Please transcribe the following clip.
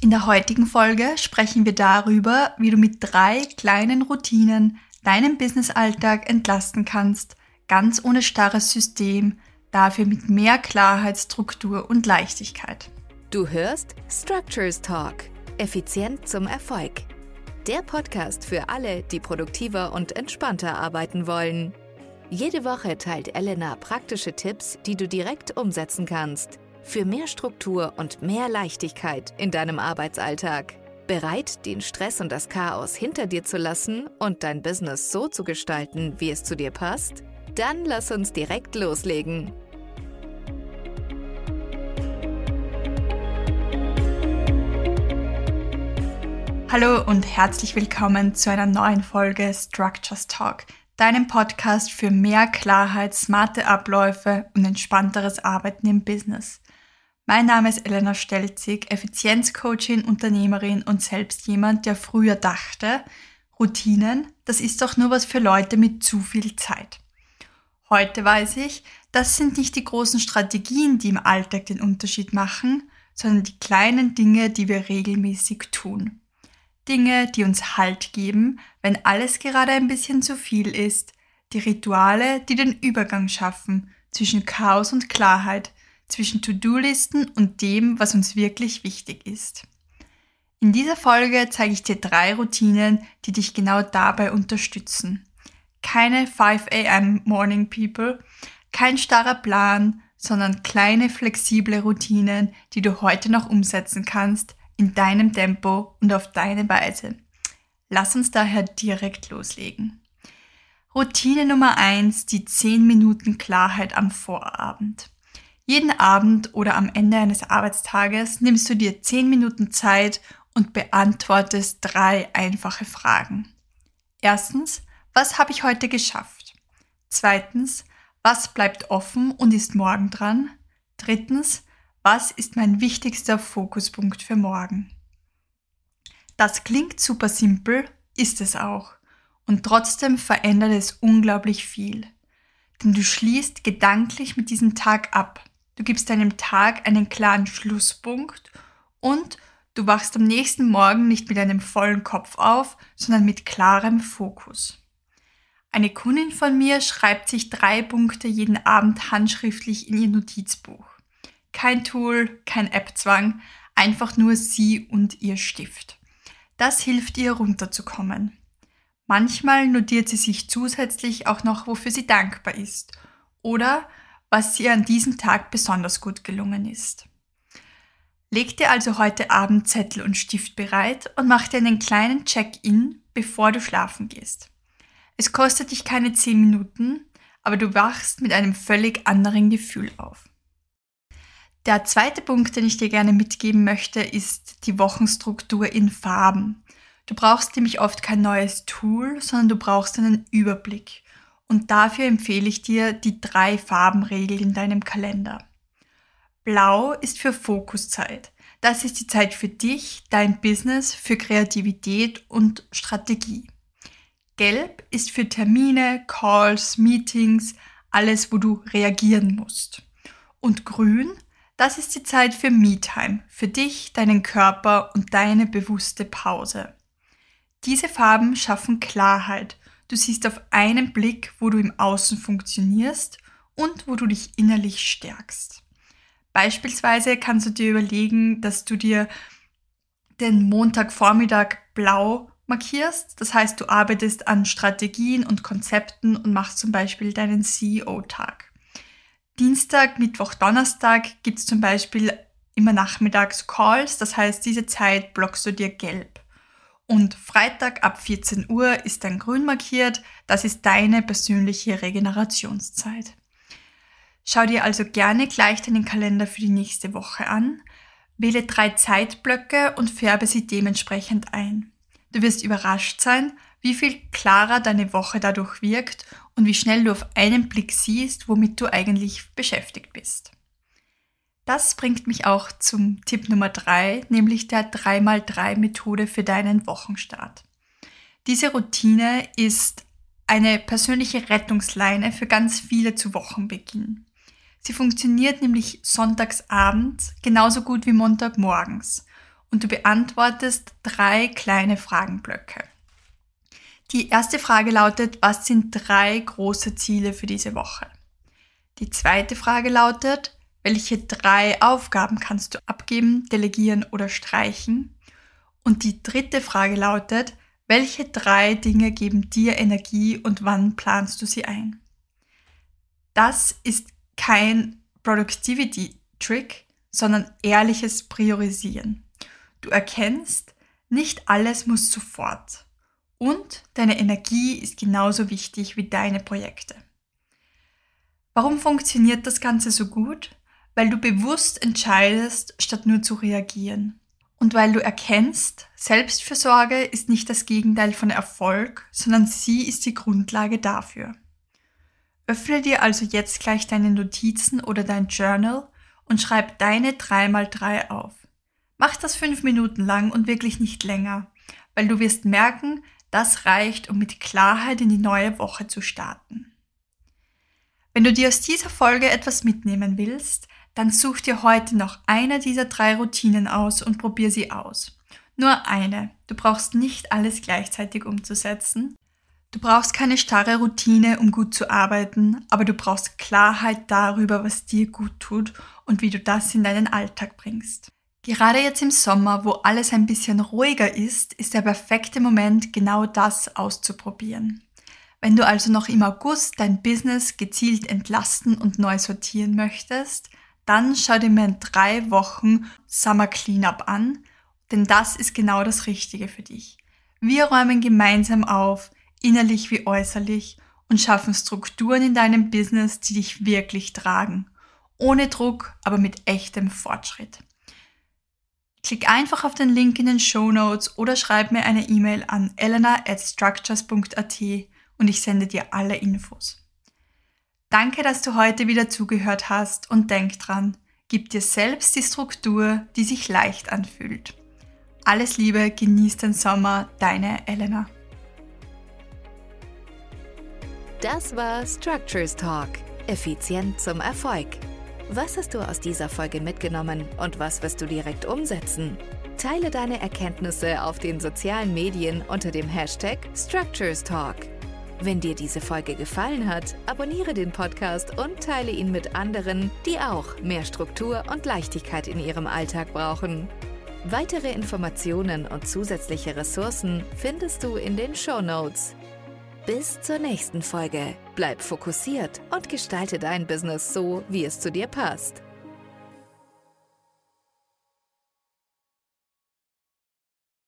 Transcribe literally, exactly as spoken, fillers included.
In der heutigen Folge sprechen wir darüber, wie du mit drei kleinen Routinen deinen Businessalltag entlasten kannst, ganz ohne starres System, dafür mit mehr Klarheit, Struktur und Leichtigkeit. Du hörst Structures Talk, effizient zum Erfolg. Der Podcast für alle, die produktiver und entspannter arbeiten wollen. Jede Woche teilt Elena praktische Tipps, die du direkt umsetzen kannst. Für mehr Struktur und mehr Leichtigkeit in deinem Arbeitsalltag. Bereit, den Stress und das Chaos hinter dir zu lassen und dein Business so zu gestalten, wie es zu dir passt? Dann lass uns direkt loslegen. Hallo und herzlich willkommen zu einer neuen Folge Structures Talk, deinem Podcast für mehr Klarheit, smarte Abläufe und entspannteres Arbeiten im Business. Mein Name ist Elena Stelzig, Effizienzcoachin, Unternehmerin und selbst jemand, der früher dachte, Routinen, das ist doch nur was für Leute mit zu viel Zeit. Heute weiß ich, das sind nicht die großen Strategien, die im Alltag den Unterschied machen, sondern die kleinen Dinge, die wir regelmäßig tun. Dinge, die uns Halt geben, wenn alles gerade ein bisschen zu viel ist. Die Rituale, die den Übergang schaffen zwischen Chaos und Klarheit, zwischen To-Do-Listen und dem, was uns wirklich wichtig ist. In dieser Folge zeige ich dir drei Routinen, die dich genau dabei unterstützen. Keine five a.m. Morning People, kein starrer Plan, sondern kleine flexible Routinen, die du heute noch umsetzen kannst, in deinem Tempo und auf deine Weise. Lass uns daher direkt loslegen. Routine Nummer eins, die zehn Minuten Klarheit am Vorabend. Jeden Abend oder am Ende eines Arbeitstages nimmst du dir zehn Minuten Zeit und beantwortest drei einfache Fragen. Erstens, was habe ich heute geschafft? Zweitens, was bleibt offen und ist morgen dran? Drittens, was ist mein wichtigster Fokuspunkt für morgen? Das klingt super simpel, ist es auch. Und trotzdem verändert es unglaublich viel. Denn du schließt gedanklich mit diesem Tag ab. Du gibst deinem Tag einen klaren Schlusspunkt und du wachst am nächsten Morgen nicht mit einem vollen Kopf auf, sondern mit klarem Fokus. Eine Kundin von mir schreibt sich drei Punkte jeden Abend handschriftlich in ihr Notizbuch. Kein Tool, kein App-Zwang, einfach nur sie und ihr Stift. Das hilft ihr runterzukommen. Manchmal notiert sie sich zusätzlich auch noch, wofür sie dankbar ist oder was ihr an diesem Tag besonders gut gelungen ist. Leg dir also heute Abend Zettel und Stift bereit und mach dir einen kleinen Check-in, bevor du schlafen gehst. Es kostet dich keine zehn Minuten, aber du wachst mit einem völlig anderen Gefühl auf. Der zweite Punkt, den ich dir gerne mitgeben möchte, ist die Wochenstruktur in Farben. Du brauchst nämlich oft kein neues Tool, sondern du brauchst einen Überblick. Und dafür empfehle ich dir die drei Farbenregel in deinem Kalender. Blau ist für Fokuszeit. Das ist die Zeit für dich, dein Business, für Kreativität und Strategie. Gelb ist für Termine, Calls, Meetings, alles, wo du reagieren musst. Und grün, das ist die Zeit für Me-Time, für dich, deinen Körper und deine bewusste Pause. Diese Farben schaffen Klarheit. Du siehst auf einen Blick, wo du im Außen funktionierst und wo du dich innerlich stärkst. Beispielsweise kannst du dir überlegen, dass du dir den Montagvormittag blau markierst. Das heißt, du arbeitest an Strategien und Konzepten und machst zum Beispiel deinen C E O-Tag. Dienstag, Mittwoch, Donnerstag gibt es zum Beispiel immer nachmittags Calls. Das heißt, diese Zeit blockst du dir gelb. Und Freitag ab vierzehn Uhr ist dann grün markiert. Das ist deine persönliche Regenerationszeit. Schau dir also gerne gleich deinen Kalender für die nächste Woche an. Wähle drei Zeitblöcke und färbe sie dementsprechend ein. Du wirst überrascht sein, wie viel klarer deine Woche dadurch wirkt und wie schnell du auf einen Blick siehst, womit du eigentlich beschäftigt bist. Das bringt mich auch zum Tipp Nummer drei, nämlich der drei mal drei Methode für deinen Wochenstart. Diese Routine ist eine persönliche Rettungsleine für ganz viele zu Wochenbeginn. Sie funktioniert nämlich sonntagsabends genauso gut wie montagmorgens. und du beantwortest drei kleine Fragenblöcke. Die erste Frage lautet, was sind drei große Ziele für diese Woche? Die zweite Frage lautet, welche drei Aufgaben kannst du abgeben, delegieren oder streichen? Und die dritte Frage lautet, welche drei Dinge geben dir Energie und wann planst du sie ein? Das ist kein Productivity-Trick, sondern ehrliches Priorisieren. Du erkennst, nicht alles muss sofort. Und deine Energie ist genauso wichtig wie deine Projekte. Warum funktioniert das Ganze so gut? Weil du bewusst entscheidest, statt nur zu reagieren. Und weil du erkennst, Selbstfürsorge ist nicht das Gegenteil von Erfolg, sondern sie ist die Grundlage dafür. Öffne dir also jetzt gleich deine Notizen oder dein Journal und schreib deine drei mal drei auf. Mach das fünf Minuten lang und wirklich nicht länger, weil du wirst merken, das reicht, um mit Klarheit in die neue Woche zu starten. Wenn du dir aus dieser Folge etwas mitnehmen willst, dann such dir heute noch eine dieser drei Routinen aus und probier sie aus. Nur eine. Du brauchst nicht alles gleichzeitig umzusetzen. Du brauchst keine starre Routine, um gut zu arbeiten, aber du brauchst Klarheit darüber, was dir gut tut und wie du das in deinen Alltag bringst. Gerade jetzt im Sommer, wo alles ein bisschen ruhiger ist, ist der perfekte Moment, genau das auszuprobieren. Wenn du also noch im August dein Business gezielt entlasten und neu sortieren möchtest, dann schau dir mal in drei Wochen Summer Cleanup an, denn das ist genau das Richtige für dich. Wir räumen gemeinsam auf, innerlich wie äußerlich, und schaffen Strukturen in deinem Business, die dich wirklich tragen. Ohne Druck, aber mit echtem Fortschritt. Klick einfach auf den Link in den Shownotes oder schreib mir eine E-Mail an elena at structures punkt a t und ich sende dir alle Infos. Danke, dass du heute wieder zugehört hast und denk dran, gib dir selbst die Struktur, die sich leicht anfühlt. Alles Liebe, genieß den Sommer, deine Elena. Das war Structures Talk. Effizient zum Erfolg. Was hast du aus dieser Folge mitgenommen und was wirst du direkt umsetzen? Teile deine Erkenntnisse auf den sozialen Medien unter dem Hashtag Structures Talk. Wenn dir diese Folge gefallen hat, abonniere den Podcast und teile ihn mit anderen, die auch mehr Struktur und Leichtigkeit in ihrem Alltag brauchen. Weitere Informationen und zusätzliche Ressourcen findest du in den Shownotes. Bis zur nächsten Folge. Bleib fokussiert und gestalte dein Business so, wie es zu dir passt.